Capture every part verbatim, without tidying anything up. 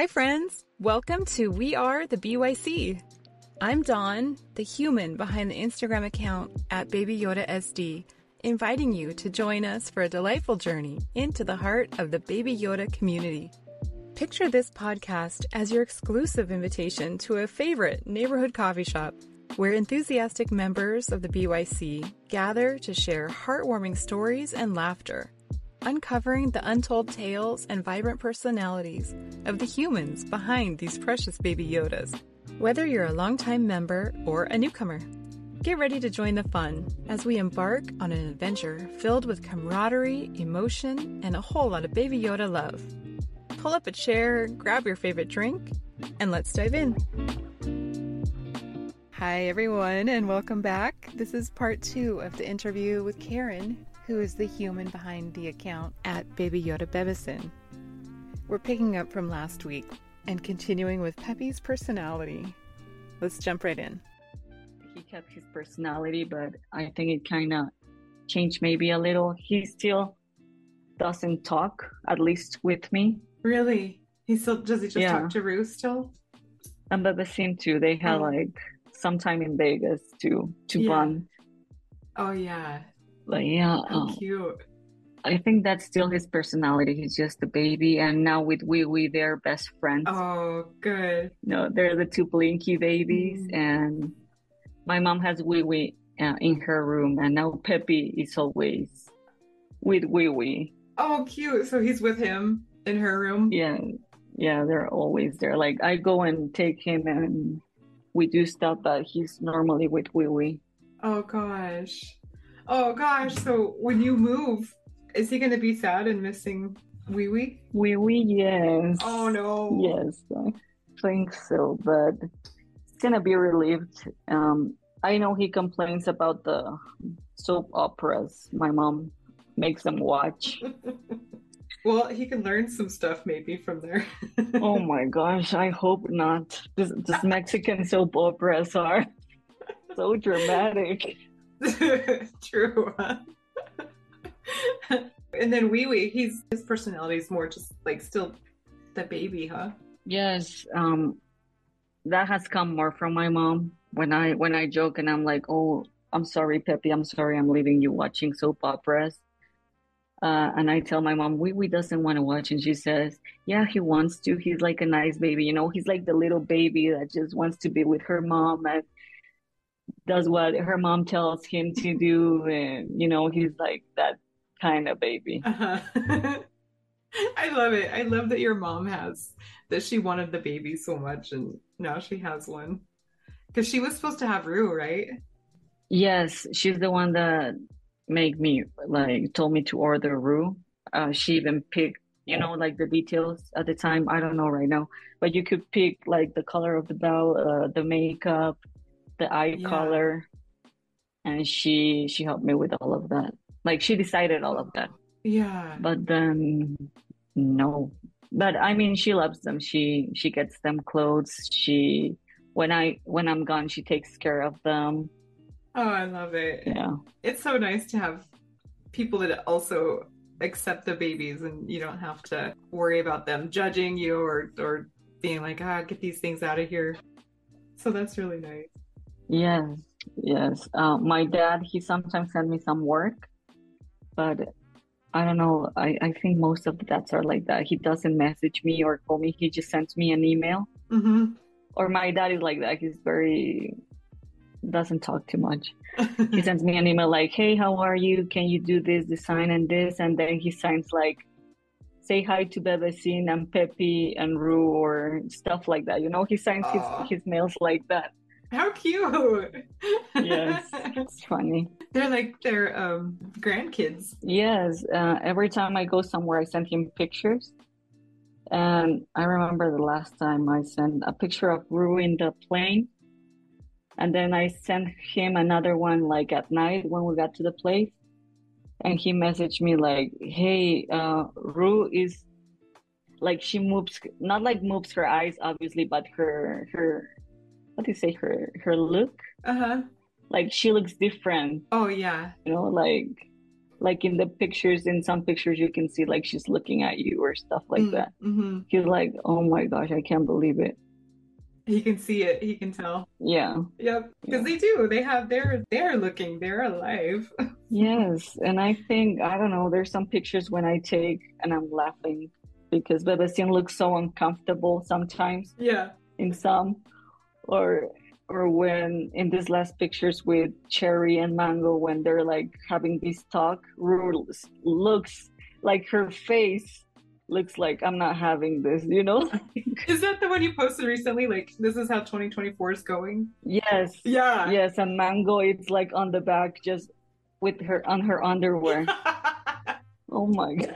Hi, friends. Welcome to We Are the B Y C. I'm Dawn, the human behind the Instagram account at Baby Yoda S D, inviting you to join us for a delightful journey into the heart of the Baby Yoda community. Picture this podcast as your exclusive invitation to a favorite neighborhood coffee shop where enthusiastic members of the B Y C gather to share heartwarming stories and laughter, uncovering the untold tales and vibrant personalities of the humans behind these precious Baby Yodas. Whether you're a longtime member or a newcomer, get ready to join the fun as we embark on an adventure filled with camaraderie, emotion, and a whole lot of Baby Yoda love. Pull up a chair, grab your favorite drink, and let's dive in. Hi, everyone, and welcome back. This is part two of the interview with Karen, who is the human behind the account at Baby Yoda Bebison. We're picking up from last week and continuing with Peppy's personality. Let's jump right in. He kept his personality, but I think it kind of changed maybe a little. He still doesn't talk, at least with me. Really? He still does he just Yeah. talk to Rue still? And Bebecin too. They had Oh. like some time in Vegas to to Yeah. bond. Oh yeah. But yeah, How um, cute. I think that's still his personality. He's just a baby, and now with Wee Wee, they're best friends. Oh, good. No, they're the two Blinky babies, Mm. and my mom has Wee Wee uh, in her room, and now Peppy is always with Wee Wee. Oh, cute. So he's with him in her room? Yeah, yeah, they're always there. Like I go and take him, and we do stuff, but he's normally with Wee Wee. Oh gosh. Oh gosh. So when you move, is he gonna be sad and missing Wee Wee? Wee Wee, yes. Oh no. Yes, I think so, but it's gonna be relieved. Um, I know he complains about the soap operas my mom makes them watch. Well, he can learn some stuff maybe from there. Oh my gosh, I hope not. This, this Mexican soap operas are so dramatic. True. Huh? And then Wee Wee, he's his personality is more just like still the baby, huh? Yes, um, that has come more from my mom. When I when I joke and I'm like, "Oh, I'm sorry, Peppy. I'm sorry, I'm leaving you watching soap operas." Uh, and I tell my mom, Wee Wee doesn't want to watch, and she says, "Yeah, he wants to. He's like a nice baby, you know. He's like the little baby that just wants to be with her mom and does what her mom tells him to do, and you know, he's like that kind of baby." Uh-huh. I love it. I love that your mom has that she wanted the baby so much and now she has one. Because she was supposed to have Rue, right? Yes, she's the one that made me like told me to order Rue. Uh, she even picked, you know, like the details at the time. I don't know right now, but you could pick like the color of the bell, uh, the makeup, the eye Yeah. color, and she she helped me with all of that. Like she decided all of that. Yeah. But then no. But I mean, she loves them. She she gets them clothes. She when I when I'm gone, she takes care of them. Oh, I love it. Yeah. It's so nice to have people that also accept the babies and you don't have to worry about them judging you or or being like, ah, get these things out of here. So that's really nice. Yes, yes. Uh, my dad, he sometimes send me some work, but I don't know. I, I think most of the dads are like that. He doesn't message me or call me. He just sends me an email. Mm-hmm. Or my dad is like that. He's very, doesn't talk too much. He sends me an email like, hey, how are you? Can you do this design and this? And then he signs like, say hi to Bebecin and Peppy and Rue or stuff like that. You know, he signs his, Aw. his mails like that. How cute. Yes, it's funny. They're like their um grandkids. Yes, uh, every time I go somewhere, I send him pictures. And I remember the last time I sent a picture of Rue in the plane. And then I sent him another one like at night when we got to the place. And he messaged me like, hey, uh, Rue is like she moves, not like moves her eyes, obviously, but her, her, what do you say, her, her look? Uh-huh. Like she looks different, Oh yeah. you know, like Like in the pictures, in some pictures, you can see like she's looking at you or stuff like Mm, that. hmm. He's like, oh my gosh, I can't believe it. He can see it. He can tell. Yeah, Yep, because yeah. they do. They have. They're they're looking. They're alive. Yes. And I think, I don't know, there's some pictures when I take and I'm laughing because Bebestian looks so uncomfortable sometimes Yeah. in some, or or when in these last pictures with Cherry and Mango when they're like having this talk, rules looks like her face looks like I'm not having this, you know? Is that the one you posted recently? Like, this is how twenty twenty-four is going? Yes, Yeah. yes, and Mango it's like on the back just with her on her underwear. Oh my God.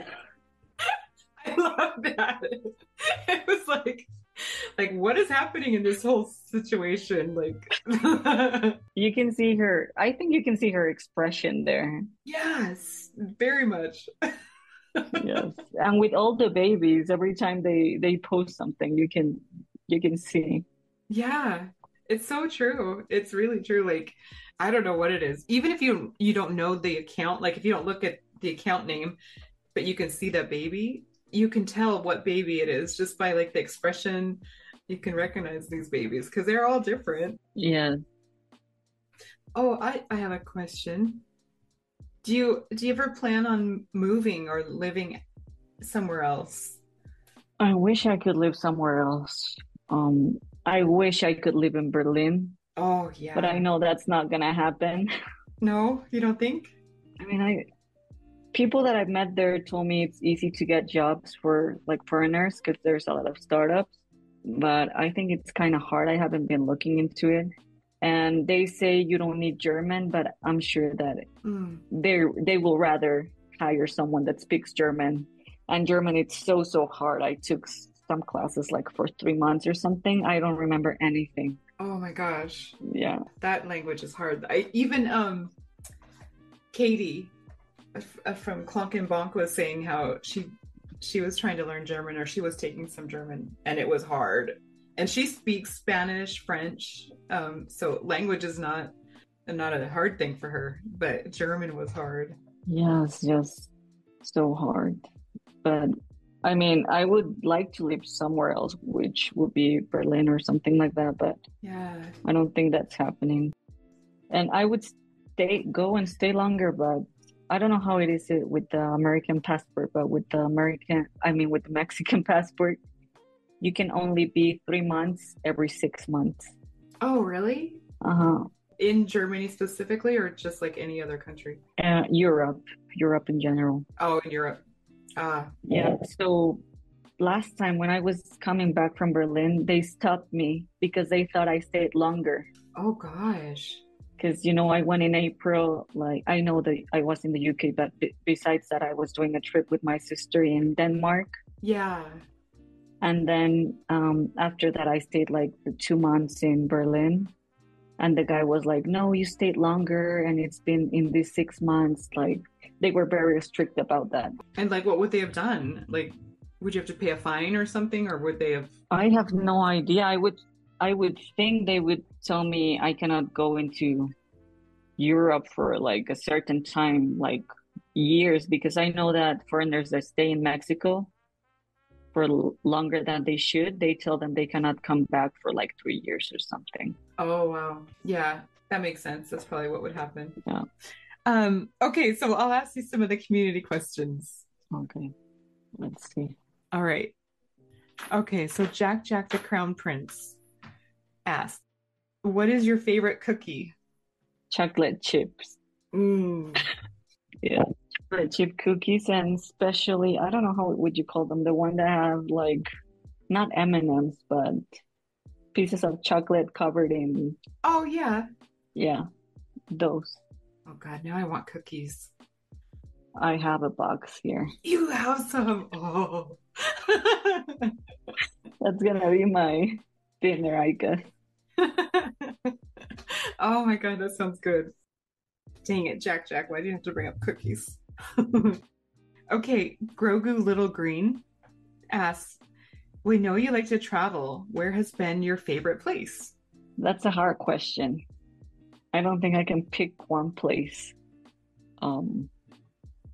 I love that. It was like, like what is happening in this whole situation? Like, You can see her, I think you can see her expression there. yes, very much. Yes. And with all the babies, every time they they post something, you can you can see. Yeah, it's so true. It's really true. Like, I don't know what it is. Even if you you don't know the account, like if you don't look at the account name, but you can see that baby, you can tell what baby it is just by like the expression. You can recognize these babies because they're all different. Yeah. Oh, I I have a question. Do you do you ever plan on moving or living somewhere else? I wish I could live somewhere else. Um, I wish I could live in Berlin, Oh, but I yeah. know that's not gonna happen. No, you don't think? I mean, I people that I've met there told me it's easy to get jobs for like foreigners because there's a lot of startups, but I think it's kind of hard. I haven't been looking into it. And they say you don't need German, but I'm sure that Mm. they they will rather hire someone that speaks German. And German, it's so, so hard. I took some classes like for three months or something. I don't remember anything. Oh my gosh. Yeah. That language is hard. I even um Katie uh, from Clonk and Bonk was saying how she she was trying to learn German or she was taking some German and it was hard. And she speaks Spanish, French, um, so language is not not a hard thing for her, but German was hard. Yes, yes. So hard. But I mean, I would like to live somewhere else, which would be Berlin or something like that, but Yeah. I don't think that's happening. And I would stay, go and stay longer, but I don't know how it is with the American passport, but with the American, I mean, with the Mexican passport, you can only be three months every six months. Oh, really? Uh-huh. In Germany specifically, or just like any other country? Uh, Europe, Europe in general. Oh, in Europe. Ah. Yeah. So last time when I was coming back from Berlin, they stopped me because they thought I stayed longer. Oh gosh. Because, you know, I went in April, like I know that I was in the U K, but b besides that, I was doing a trip with my sister in Denmark. Yeah. And then um, after that, I stayed like for two months in Berlin. And the guy was like, no, you stayed longer. And it's been in these six months. Like they were very strict about that. And like, what would they have done? Like, would you have to pay a fine or something, or would they have? I have no idea. I would, I would think they would tell me I cannot go into Europe for like a certain time, like years, because I know that foreigners that stay in Mexico for l- longer than they should, they tell them they cannot come back for like three years or something. Oh wow. Yeah, that makes sense. That's probably what would happen. Yeah. Um, okay, so I'll ask you some of the community questions. Okay. Let's see. All right. Okay, so Jack Jack the Crown Prince asked, what is your favorite cookie? Chocolate chips. Mm. Yeah. Chocolate chip cookies, and especially, I don't know how would you call them, the one that have like not M and M's, but pieces of chocolate covered in, Oh yeah. yeah, those. Oh God, now I want cookies. I have a box here. You have some. Oh. That's gonna be my dinner, I guess. Oh my God, that sounds good. Dang it, Jack Jack, why do you have to bring up cookies? Okay, Grogu Little Green asks, we know you like to travel. Where has been your favorite place? That's a hard question. I don't think I can pick one place. Um,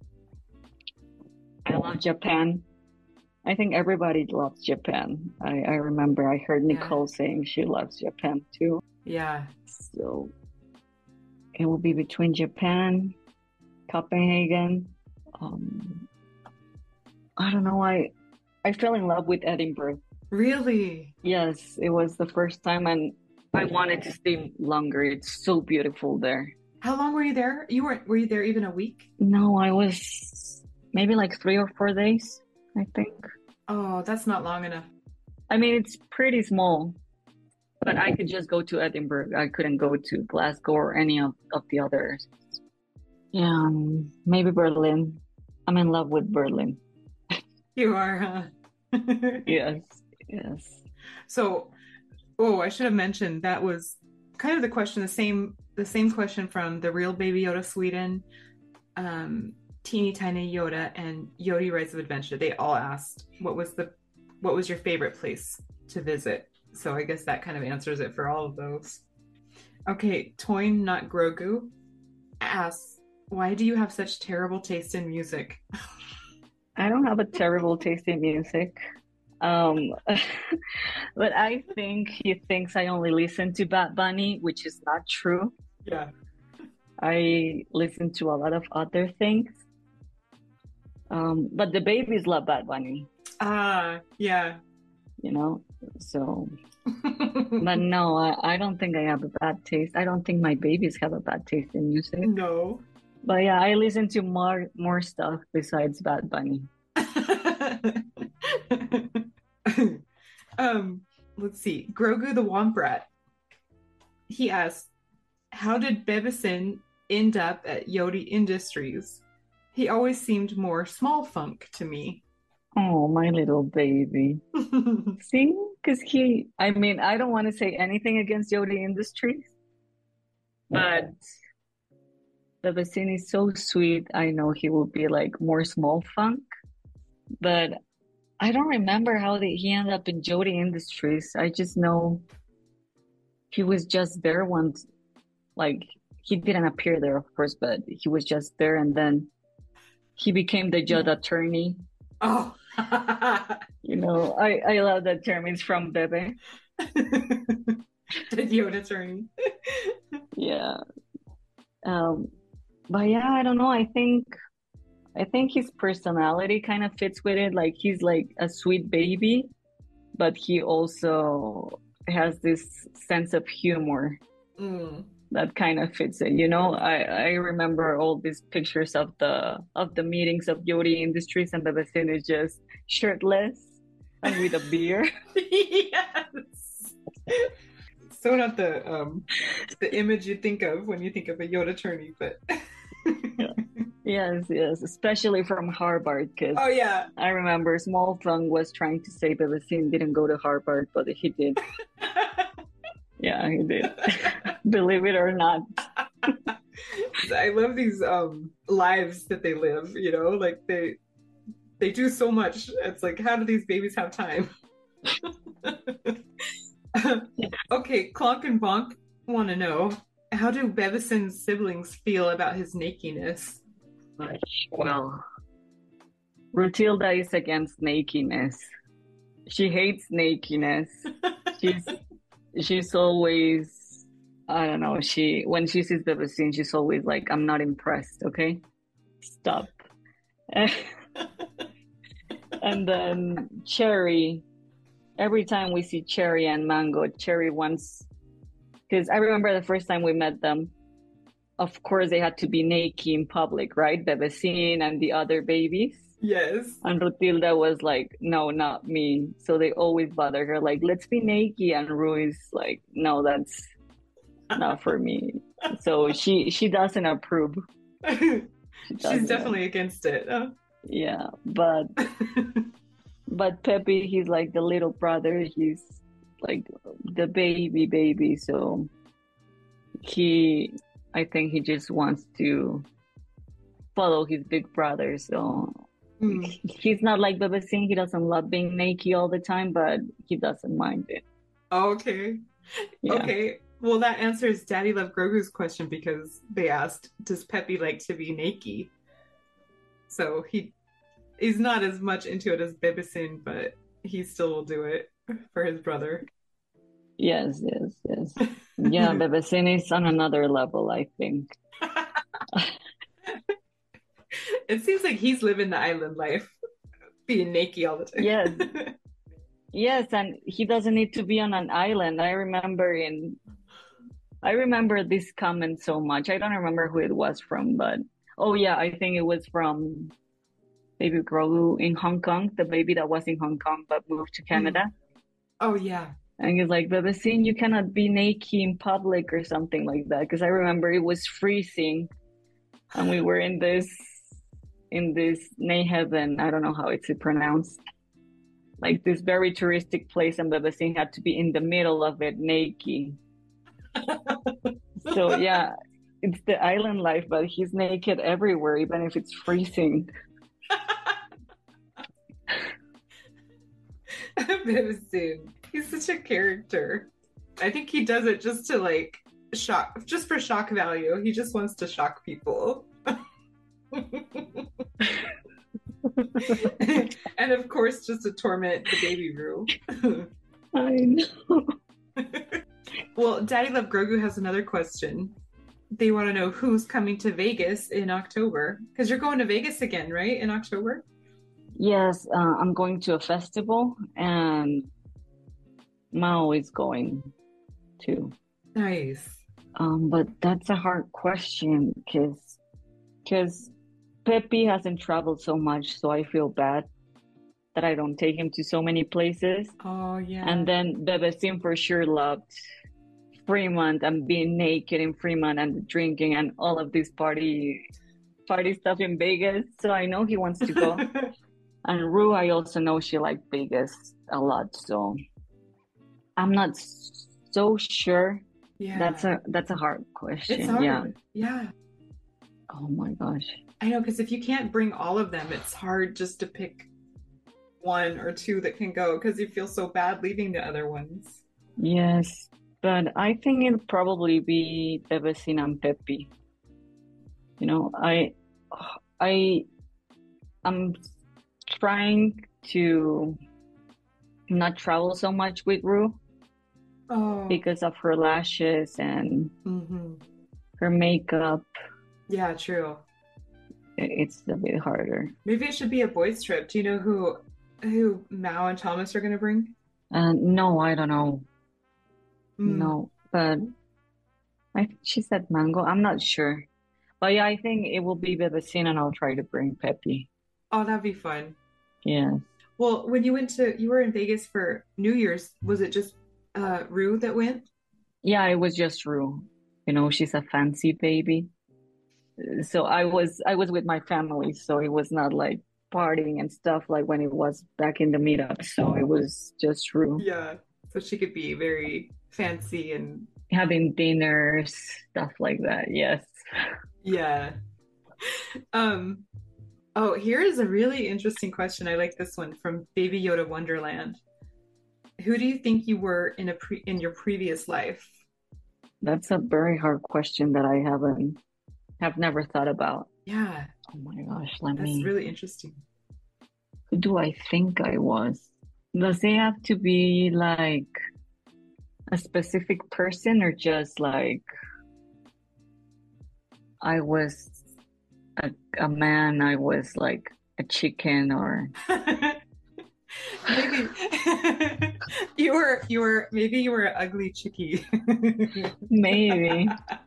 love Japan. I think everybody loves Japan. I, I remember I heard Yeah. Nicole saying she loves Japan too. Yeah. So it will be between Japan, Copenhagen. Um, I don't know. I I fell in love with Edinburgh. Really? Yes, it was the first time, and I wanted to stay longer. It's so beautiful there. How long were you there? You weren't, were you there even a week? No, I was maybe like three or four days, I think. Oh, that's not long enough. I mean, it's pretty small, but I could just go to Edinburgh. I couldn't go to Glasgow or any of, of the others. Yeah, um, maybe Berlin. I'm in love with Berlin. You are, huh? Yes, yes. So, oh, I should have mentioned that was kind of the question, the same, the same question from the Real Baby Yoda Sweden, um, Teeny Tiny Yoda, and Yodi Rides of Adventure. They all asked what was the, what was your favorite place to visit. So I guess that kind of answers it for all of those. Okay, Toyn Not Grogu asks, why do you have such terrible taste in music? I don't have a terrible taste in music. Um, but I think he thinks I only listen to Bad Bunny, which is not true. Yeah. I listen to a lot of other things. Um, but the babies love Bad Bunny, Ah, yeah. you know? So, but no, I, I don't think I have a bad taste. I don't think my babies have a bad taste in music. No. But yeah, I listen to more more stuff besides Bad Bunny. um, let's see. Grogu the Womp Rat. He asked, how did Bebison end up at Yodi Industries? He always seemed more small funk to me. Oh, my little baby. See? Because he, I mean, I don't want to say anything against Yodi Industries, but the Bebecin is so sweet. I know he will be like more small funk, but I don't remember how the, he ended up in Yodi Industries. I just know he was just there once, like he didn't appear there, of course, but he was just there, and then he became the Judd attorney. Oh. You know, I, I love that term. It's from Bebe. The Yoda attorney. Yeah. Um, but yeah, I don't know. I think I think his personality kind of fits with it. Like he's like a sweet baby, but he also has this sense of humor Mm. that kind of fits it. You know, I, I remember all these pictures of the of the meetings of Yodi Industries, and Bebecin is just shirtless and with a beer. Yes. So not the um the image you think of when you think of a Yoda attorney, but Yes, yes, especially from Harvard, because oh yeah. I remember Small Fung was trying to say Bebecin didn't go to Harvard, but he did. Yeah, he did. Believe it or not. I love these um lives that they live, you know, like they they do so much. It's like, how do these babies have time? Okay, Clonk and Bonk want to know, how do Bebecin's siblings feel about his nakiness? Well, Rutilda is against nakiness. She hates nakiness. She's she's always, I don't know, she when she sees Bebecin, she's always like, I'm not impressed, okay? Stop. And then Cherry, every time we see Cherry and Mango, Cherry wants, because I remember the first time we met them, of course they had to be naked in public, right? Bebecin and the other babies. Yes. And Rutilda was like, no, not me. So they always bother her, like, let's be naked. And Ru is like, no, that's not for me. So she she doesn't approve. She doesn't. She's definitely against it. Oh. Yeah, but but Pepe, he's like the little brother. He's like the baby baby. So he, I think he just wants to follow his big brother. So Mm. he's not like Bebecin. He doesn't love being naked all the time, but he doesn't mind it. Okay. Yeah. Okay. Well, that answers Daddy Love Grogu's question, because they asked, does Peppy like to be naked? So he he's not as much into it as Bebesin, but he still will do it for his brother. Yes, yes, yes. Yeah, Bebecin is on another level, I think. It seems like he's living the island life, being naked all the time. Yes, yes, and he doesn't need to be on an island. I remember in I remember this comment so much. I don't remember who it was from, but oh yeah, I think it was from Baby Grogu in Hong Kong, the baby that was in Hong Kong but moved to Canada. Oh yeah. And he's like, Bebecin, you cannot be naked in public or something like that. Because I remember it was freezing and we were in this in this Neiheaven, I don't know how it's pronounced. Like this very touristic place, and Bebecin had to be in the middle of it naked. So yeah, it's the island life, but he's naked everywhere, even if it's freezing. Bebecin. He's such a character. I think he does it just to like shock, just for shock value. He just wants to shock people. And of course, just to torment the baby Rue. I know. Well, Daddy Love Grogu has another question. They want to know who's coming to Vegas in October. Because you're going to Vegas again, right? In October? Yes, uh, I'm going to a festival, and Mao is going too. Nice. Um, but that's a hard question because because Pepe hasn't traveled so much, so I feel bad that I don't take him to so many places. Oh, yeah. And then Bebecin for sure loved Fremont and being naked in Fremont and drinking and all of this party party stuff in Vegas. So I know he wants to go. And Rue, I also know she liked Vegas a lot. So I'm not so sure. Yeah. That's a that's a hard question. It's hard. Yeah. Yeah. Oh my gosh. I know, because if you can't bring all of them, it's hard just to pick one or two that can go because you feel so bad leaving the other ones. Yes, but I think it'll probably be Bebecin and Pepe. You know, I, I, I'm trying to not travel so much with Rue Oh. because of her lashes and Mm-hmm. her makeup. Yeah, true. It's a bit harder. Maybe it should be a boys' trip. Do you know who who Mao and Thomas are going to bring? Uh, no, I don't know. Mm. No, but I think she said mango. I'm not sure. But yeah, I think it will be Bebecin and I'll try to bring Pepe. Oh, that'd be fun. Yeah. Well, when you went to, you were in Vegas for New Year's. Was it just uh, Rue that went? Yeah, it was just Rue. You know, she's a fancy baby. So I was I was with my family, so it was not like partying and stuff like when it was back in the meetup. So it was just Rue. Yeah. So she could be very fancy and Having dinners, stuff like that. Yes. yeah. Um. Oh, here is a really interesting question. I like this one from Baby Yoda Wonderland. Who do you think you were in a pre in your previous life? That's a very hard question that I haven't have never thought about. Yeah, Oh my gosh, let that's me. really interesting. Who do I think I was? Does it have to be like a specific person or just like I was a, a man, I was like a chicken or Maybe you were you were maybe you were an ugly chickie. maybe.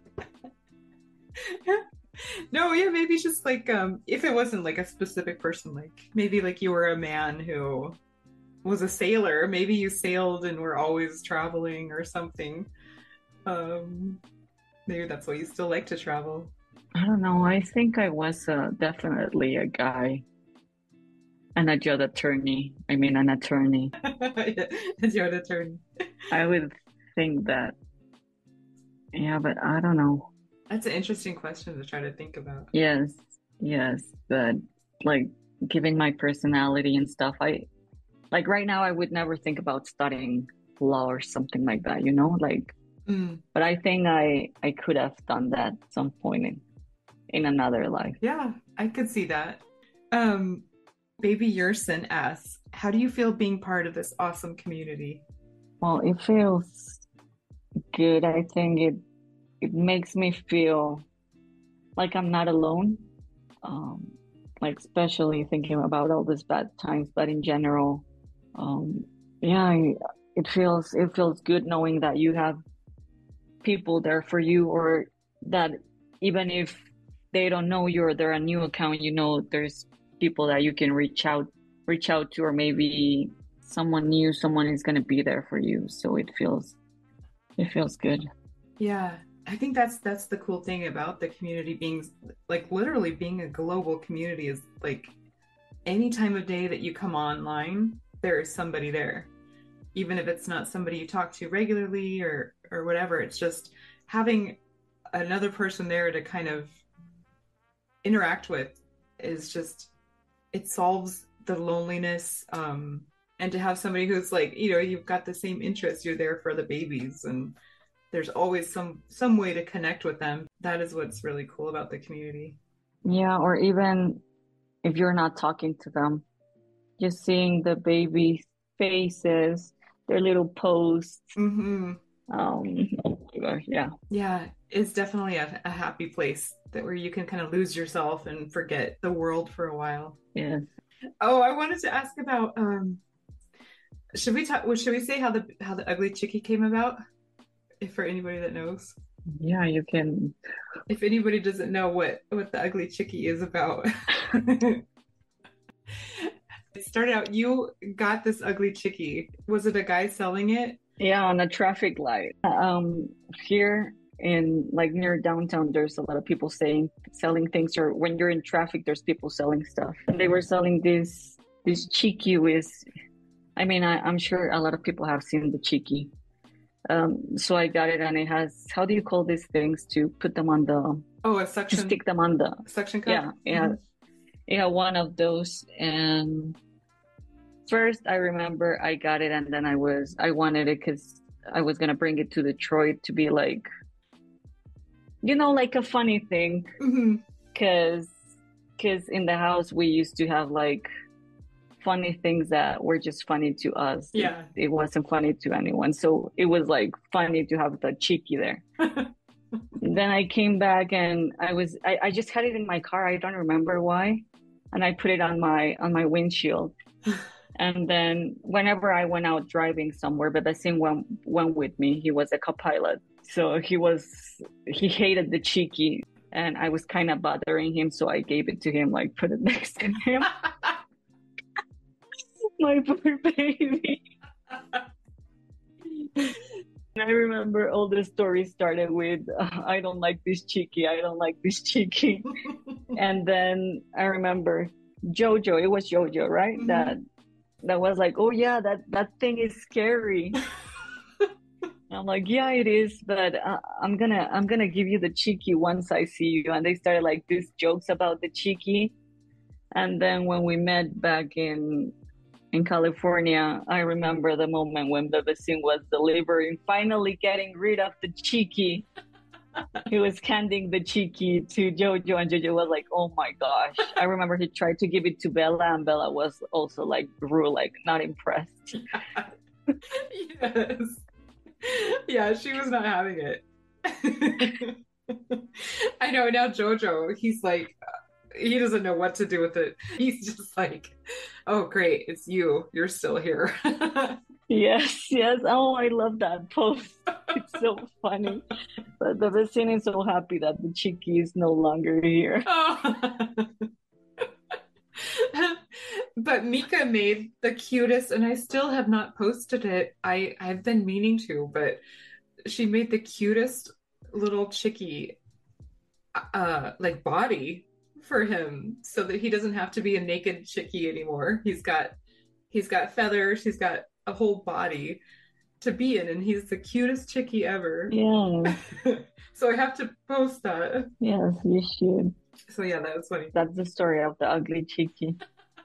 No, yeah, maybe just like um if it wasn't like a specific person, like maybe like you were a man who was a sailor, maybe you sailed and were always traveling or something. Um maybe that's why you still like to travel. I don't know. I think I was uh, definitely a guy. And a judge attorney. I mean, an attorney. It's your turn. I would think that. Yeah, but I don't know. That's an interesting question to try to think about. Yes, yes, but like given my personality and stuff, I like right now I would never think about studying law or something like that, you know? Like, Mm, but I think I I could have done that at some point in in another life. yeah, I could see that. Um, Baby Yerson asks, how do you feel being part of this awesome community? Well, it feels good. I think it it makes me feel like I'm not alone. Um, like especially thinking about all these bad times, but in general, um, yeah, I, it feels it feels good knowing that you have people there for you, or that even if they don't know you or they're a new account, you know, there's people that you can reach out reach out to, or maybe someone new, someone is going to be there for you. So it feels it feels good. Yeah, I think that's that's the cool thing about the community being like literally being a global community is like any time of day that you come online, there is somebody there. Even if it's not somebody you talk to regularly or or whatever, it's just having another person there to kind of interact with is just, it solves the loneliness. Um, and to have somebody who's like, you know, you've got the same interests, you're there for the babies, and there's always some some way to connect with them. That is what's really cool about the community. Yeah, or even if you're not talking to them, just seeing the baby faces, their little posts. Mm-hmm. Um, oh my gosh, yeah. Yeah, it's definitely a, a happy place that where you can kind of lose yourself and forget the world for a while. Yes. Oh, I wanted to ask about um should we talk well, should we say how the how the ugly chickie came about? If for anybody that knows. Yeah, you can. If anybody doesn't know what what the ugly chickie is about. It started out, you got this ugly chickie. Was it a guy selling it? Yeah, on a traffic light. Um, here in like near downtown, there's a lot of people saying selling things, or when you're in traffic, there's people selling stuff. And they were selling this this chickie with, I mean, I, I'm sure a lot of people have seen the chickie. Um, so I got it, and it has, how do you call these things to put them on the, Oh, a to suction stick them on the, suction cup? yeah, yeah, yeah, one of those. And first I remember I got it, and then I was, I wanted it because I was gonna bring it to Detroit to be like, you know, like a funny thing. Mm-hmm. Because because in the house we used to have like funny things that were just funny to us. Yeah. It, it wasn't funny to anyone. So it was like funny to have the chickie there. Then I came back, and I was I, I just had it in my car. I don't remember why. And I put it on my on my windshield. And then whenever I went out driving somewhere, but Basim went went with me. He was a co-pilot. So he was he hated the chickie, and I was kind of bothering him, so I gave it to him, like put it next to him. My poor baby. And I remember all the stories started with, uh, I don't like this chickie, I don't like this chickie. And then I remember Jojo, it was Jojo, right? Mm-hmm. That that was like, oh yeah, that, that thing is scary. I'm like, yeah, it is, but uh, I'm gonna I'm gonna give you the chickie once I see you. And they started like these jokes about the chickie. And then when we met back in in California, I remember the moment when Basim was delivering, finally getting rid of the chickie. He was handing the chickie to Jojo, and Jojo was like, oh my gosh. I remember he tried to give it to Bella, and Bella was also like, grew like not impressed. Yes. Yeah, she was not having it. I know, now Jojo, he's like, he doesn't know what to do with it. He's just like, oh great, it's you, you're still here. Yes, yes. Oh, I love that post. It's so funny. But the Basim is so happy that the chickie is no longer here. Oh. But Mika made the cutest, and I still have not posted it. I, I've been meaning to, but she made the cutest little chickie uh, like body for him, so that he doesn't have to be a naked chickie anymore. He's got he's got feathers, he's got a whole body to be in, and he's the cutest chickie ever. Yeah. So I have to post that. Yes, you should. So yeah, that was funny. That's the story of the ugly chickie.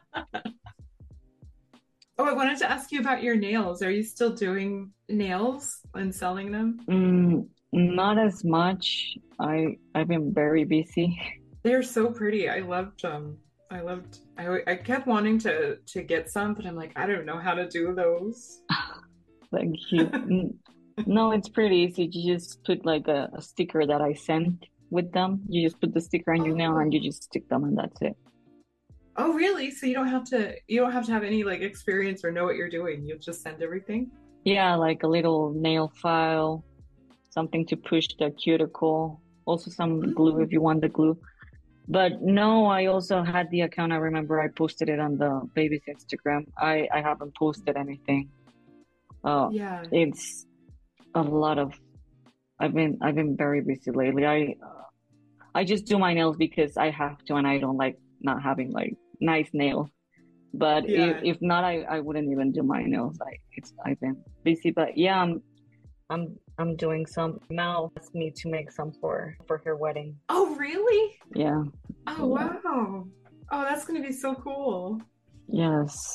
Oh, I wanted to ask you about your nails. Are you still doing nails and selling them? Mm, not as much. I I've been very busy. They're so pretty. I loved um I loved. I I kept wanting to to get some, but I'm like, I don't know how to do those. Thank you. N- No, it's pretty easy. You just put like a, a sticker that I sent with them. You just put the sticker on your nail and Oh, you just stick them and that's it. oh, really? So you don't have to you don't have to have any like experience or know what you're doing. You just send everything. Yeah, like a little nail file, something to push the cuticle, also some glue Mm, if you want the glue. But no, I also had the account. I remember I posted it on the baby's Instagram. I I haven't posted anything. Uh, yeah, it's a lot of. I've been I've been very busy lately. I I just do my nails because I have to, and I don't like not having like nice nails. But if yeah. if not, I I wouldn't even do my nails. Like it's I've been busy, but yeah, I'm I'm I'm doing some. Mel asked me to make some for for her wedding. Oh, really? Yeah, Oh, yeah, wow. Oh, that's gonna be so cool. yes.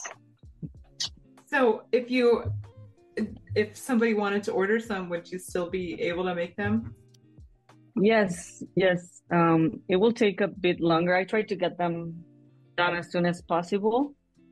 So if you if somebody wanted to order some, would you still be able to make them? Yes, yes. Um, it will take a bit longer. I try to get them done as soon as possible,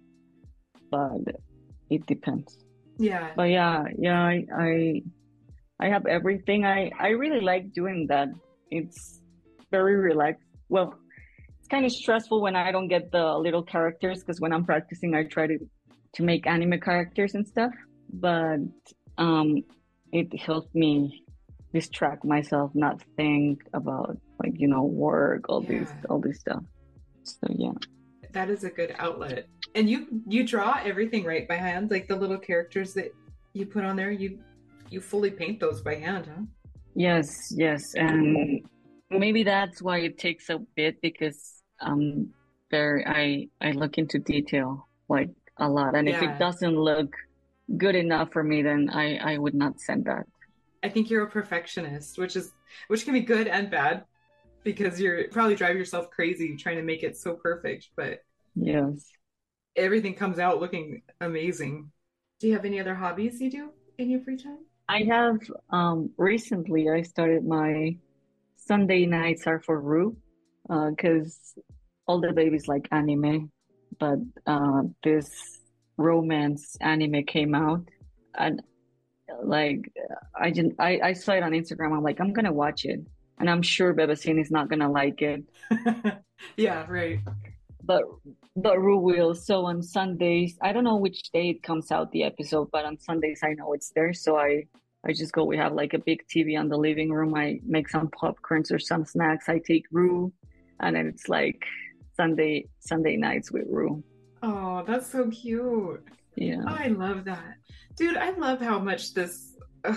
but it depends. Yeah, But yeah, yeah, I, I, I have everything. I, I really like doing that. It's very relaxed. Well, it's kind of stressful when I don't get the little characters because when I'm practicing, I try to, to make anime characters and stuff. But um, it helped me distract myself, not think about like, you know, work, all this, yeah. all this stuff. So yeah. That is a good outlet. And you you draw everything right by hand, like the little characters that you put on there, you you fully paint those by hand, huh? Yes, yes. And maybe that's why it takes a bit because um there I I look into detail like a lot. And if it Yeah. doesn't look good enough for me, then I I would not send that. I think you're a perfectionist, which is which can be good and bad because you're probably drive yourself crazy trying to make it so perfect, but Yes. everything comes out looking amazing. Do you have any other hobbies you do in your free time? I have um recently I started my Sunday nights are for Rue, uh, because all the babies like anime, but uh this romance anime came out and like I didn't I, I saw it on Instagram. I'm like, I'm gonna watch it. And I'm sure Bebecine is not gonna like it. Yeah, right. But but Rue will. So on Sundays, I don't know which day it comes out the episode, but on Sundays I know it's there. So I I just go. We have like a big T V on the living room. I make some popcorns or some snacks. I take Rue, and then it's like Sunday Sunday nights with Rue. Oh, that's so cute. Yeah. Oh, I love that. Dude, I love how much this ugh,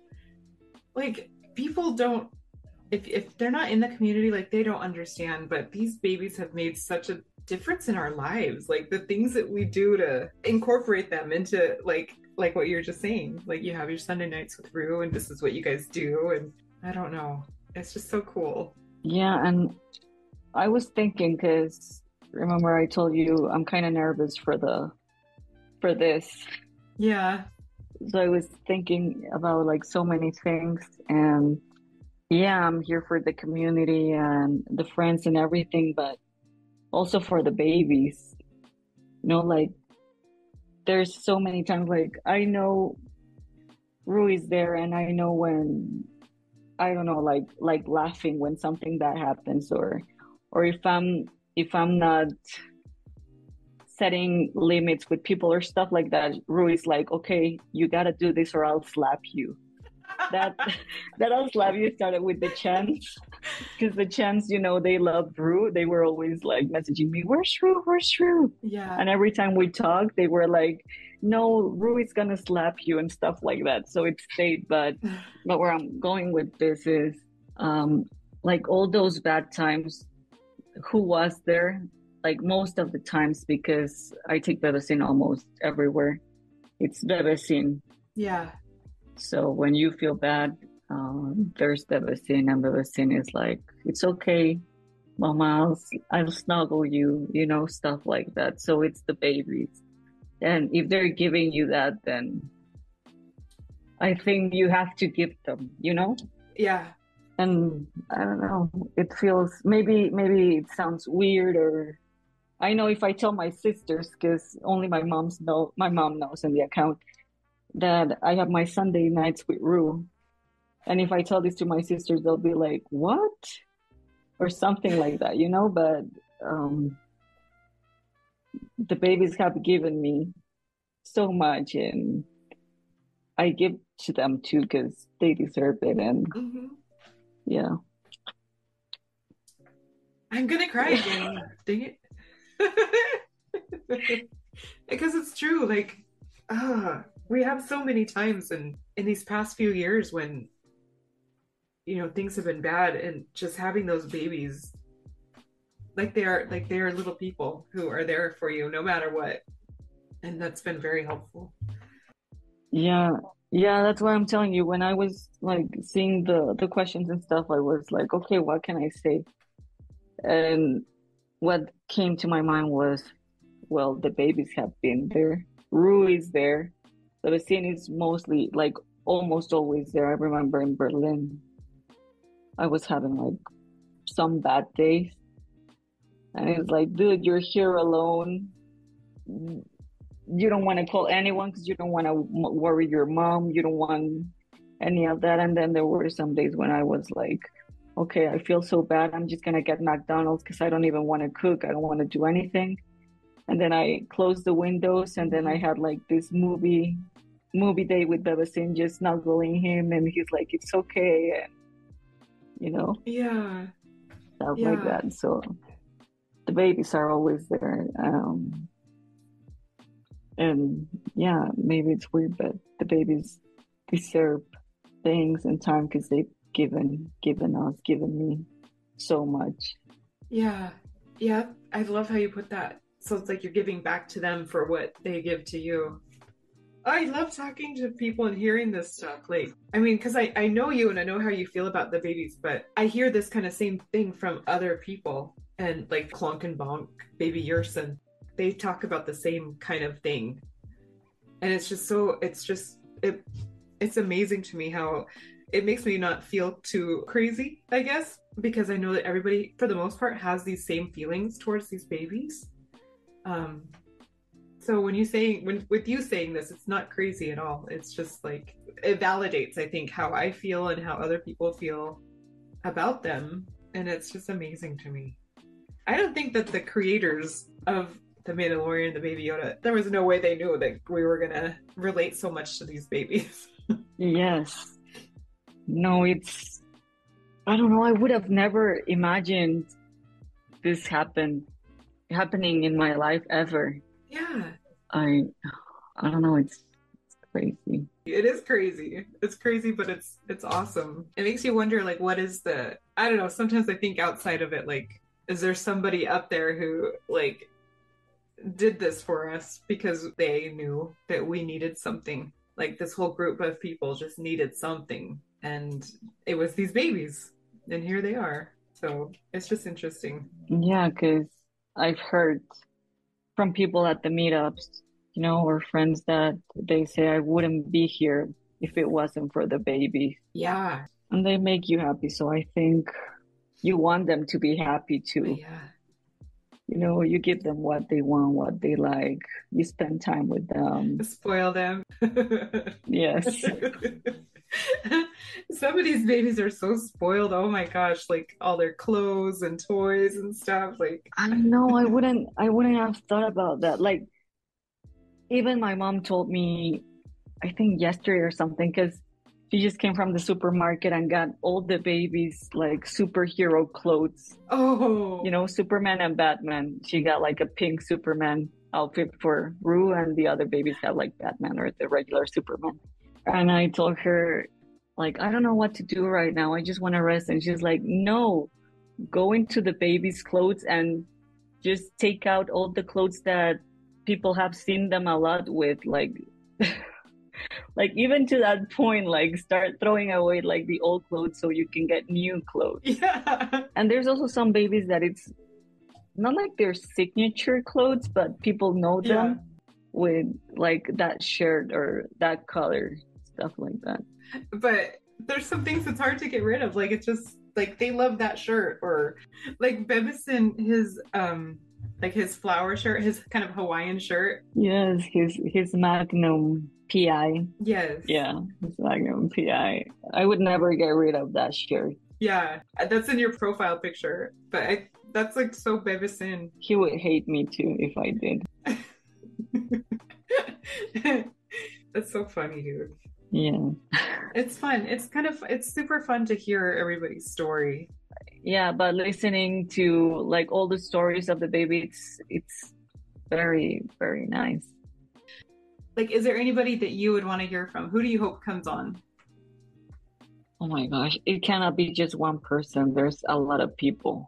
like people don't if if they're not in the community, like they don't understand, but these babies have made such a difference in our lives. Like the things that we do to incorporate them into like like what you're just saying. Like you have your Sunday nights with Rue and this is what you guys do and I don't know. It's just so cool. Yeah, and I was thinking because remember I told you I'm kind of nervous for the for this. Yeah. So I was thinking about like so many things and yeah, I'm here for the community and the friends and everything, but also for the babies. You know, like there's so many times like I know Rue is there and I know when I don't know, like like laughing when something bad happens or or if I'm if I'm not setting limits with people or stuff like that, Rue is like, okay, you gotta do this or I'll slap you. That that I'll slap you started with the chants because the chants, you know, they loved Rue. They were always like messaging me, "Where's Rue? Where's Rue?" Yeah. And every time we talked, they were like, "No, Rue is gonna slap you" and stuff like that. So it stayed. But but where I'm going with this is, um, like all those bad times. Who was there? Like most of the times, because I take Bebecin almost everywhere. It's Bebecin. Yeah. So when you feel bad, um, there's Bebecin, and Bebecin is like, it's okay, Mama, I'll, I'll snuggle you, you know, stuff like that. So it's the babies. And if they're giving you that, then I think you have to give them, you know? Yeah. And I don't know, it feels maybe maybe it sounds weird or I know if I tell my sisters, because only my mom's know, my mom knows in the account that I have my Sunday nights with Rue. And if I tell this to my sisters, they'll be like, "What?" or something like that, you know. But um, the babies have given me so much, and I give to them too because they deserve it. And Mm-hmm. yeah, I'm gonna cry again. Dang it. Because it's true. Like, ah, we have so many times in in these past few years when you know things have been bad, and just having those babies, like they are like they are little people who are there for you no matter what, and that's been very helpful. yeah, yeah. That's why I'm telling you. When I was like seeing the the questions and stuff, I was like, okay, what can I say? And what came to my mind was, well, the babies have been there. Rue is there. The scene is mostly like almost always there. I remember in Berlin, I was having like some bad days, and it's like, dude, you're here alone. You don't want to call anyone because you don't want to worry your mom. You don't want any of that. And then there were some days when I was like, okay, I feel so bad. I'm just gonna get McDonald's because I don't even want to cook. I don't want to do anything. And then I closed the windows, and then I had like this movie movie day with Bebasin, just snuggling him, and he's like, "It's okay," and you know, Yeah, stuff yeah, like that. So the babies are always there, um, and yeah, maybe it's weird, but the babies deserve things and time because they've given given us, given me so much. yeah, yeah. I love how you put that. So it's like you're giving back to them for what they give to you. I love talking to people and hearing this stuff. Like, I mean, because I, I know you and I know how you feel about the babies, but I hear this kind of same thing from other people. And like Clonk and Bonk, Baby Yerson, they talk about the same kind of thing. And it's just so, it's just, it, it's amazing to me how it makes me not feel too crazy, I guess, because I know that everybody, for the most part, has these same feelings towards these babies. Um, so when you say when with you saying this, it's not crazy at all. It's just like it validates, I think, how I feel and how other people feel about them, and it's just amazing to me. I don't think that the creators of The Mandalorian, the Baby Yoda, there was no way they knew that we were gonna relate so much to these babies. Yes. No, it's, I don't know. I would have never imagined this happen happening in my life ever. Yeah. I I don't know, it's, it's crazy. It is crazy. It's crazy, but it's it's awesome. It makes you wonder, like, what is the, I don't know, sometimes I think outside of it, like, is there somebody up there who, like, did this for us because they knew that we needed something? Like, this whole group of people just needed something, and it was these babies, and here they are. So it's just interesting. Yeah, because I've heard from people at the meetups, you know, or friends that they say I wouldn't be here if it wasn't for the baby. Yeah. And they make you happy. So I think you want them to be happy too. Yeah. You know, you give them what they want, what they like. You spend time with them. Spoil them. Yes. Some of these babies are so spoiled. Oh my gosh, like all their clothes and toys and stuff. Like, I know, I wouldn't I wouldn't have thought about that. Like, even my mom told me, I think yesterday or something, because she just came from the supermarket and got all the babies like superhero clothes. oh, You know, Superman and Batman. She got like a pink Superman outfit for Rue, and the other babies have like Batman or the regular Superman. And I told her, like, I don't know what to do right now. I just want to rest. And she's like, no, go into the baby's clothes and just take out all the clothes that people have seen them a lot with. Like, like even to that point, like start throwing away like the old clothes so you can get new clothes. yeah. And there's also some babies that it's not like their signature clothes, but people know them Yeah. with like that shirt or that color, stuff like that. But there's some things that's hard to get rid of. Like, it's just like they love that shirt, or like Bebison, his um Like his flower shirt, his kind of Hawaiian shirt. Yes, his his Magnum P I. Yes. Yeah, his Magnum P I. I would never get rid of that shirt. Yeah, that's in your profile picture. But I, that's like so Bebesin. He would hate me too if I did. That's so funny, dude. Yeah. It's fun. It's kind of, it's super fun to hear everybody's story. Yeah, but listening to like all the stories of the baby, it's it's very, very nice. Like, is there anybody that you would want to hear from? Who do you hope comes on? Oh my gosh, it cannot be just one person. There's a lot of people.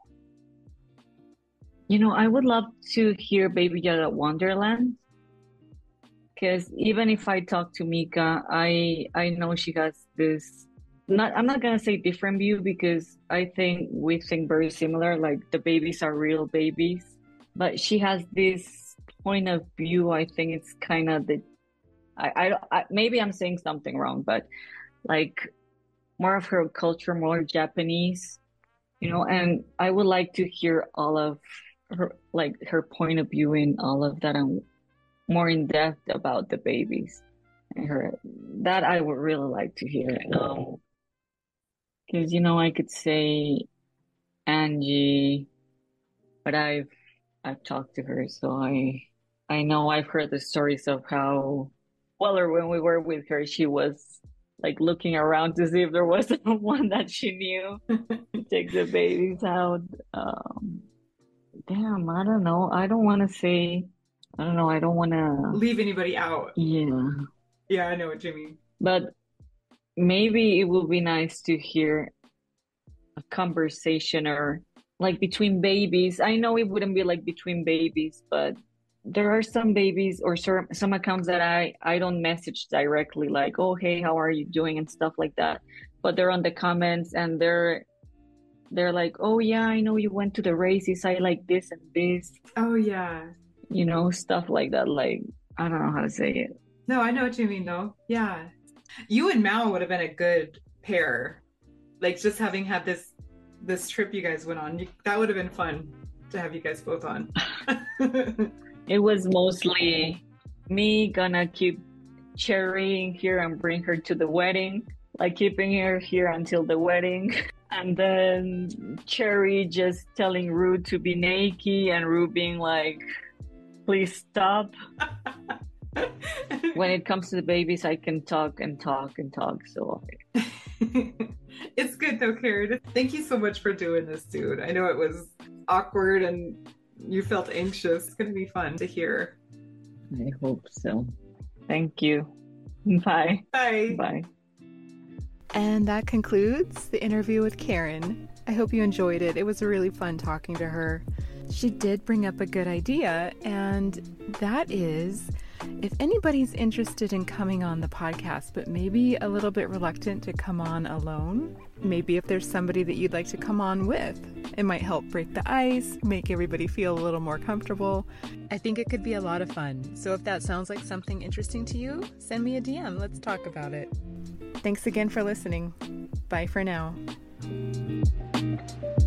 You know, I would love to hear Baby Yoda Wonderland. Because even if I talk to Mika, I I know she has this, not I'm not gonna say different view, because I think we think very similar, like the babies are real babies. But she has this point of view. I think it's kind of the, I, I, I maybe I'm saying something wrong, but like more of her culture, more Japanese, you know, and I would like to hear all of her, like her point of view in all of that, and more in depth about the babies and her. That I would really like to hear. Um, because you know I could say Angie, but I've I've talked to her, so I I know I've heard the stories of how, well, or when we were with her, she was like looking around to see if there was someone that she knew to take the babies out. Um, damn, I don't know. I don't want to say. I don't know. I don't want to leave anybody out. Yeah. Yeah, I know what you mean. But maybe it would be nice to hear a conversation, or like between babies. I know it wouldn't be like between babies, but there are some babies or some some accounts that I I don't message directly, like, oh hey, how are you doing and stuff like that. But they're on the comments and they're they're like, oh yeah, I know you went to the races. I like this and this. Oh yeah. You know, stuff like that. Like, I don't know how to say it. No, I know what you mean though. Yeah. You and Mao would have been a good pair. Like just having had this this trip you guys went on, you, that would have been fun to have you guys both on. It was mostly me gonna keep Cherry here and bring her to the wedding, like keeping her here until the wedding. And then Cherry just telling Rue to be naked and Rue being like, please stop. When it comes to the babies, I can talk and talk and talk. So it's good though, Karen. Thank you so much for doing this, dude. I know it was awkward and you felt anxious. It's going to be fun to hear. I hope so. Thank you. Bye. Bye. Bye. And that concludes the interview with Karen. I hope you enjoyed it. It was really fun talking to her. She did bring up a good idea, and that is, if anybody's interested in coming on the podcast, but maybe a little bit reluctant to come on alone, maybe if there's somebody that you'd like to come on with, it might help break the ice, make everybody feel a little more comfortable. I think it could be a lot of fun. So if that sounds like something interesting to you, send me a D M. Let's talk about it. Thanks again for listening. Bye for now.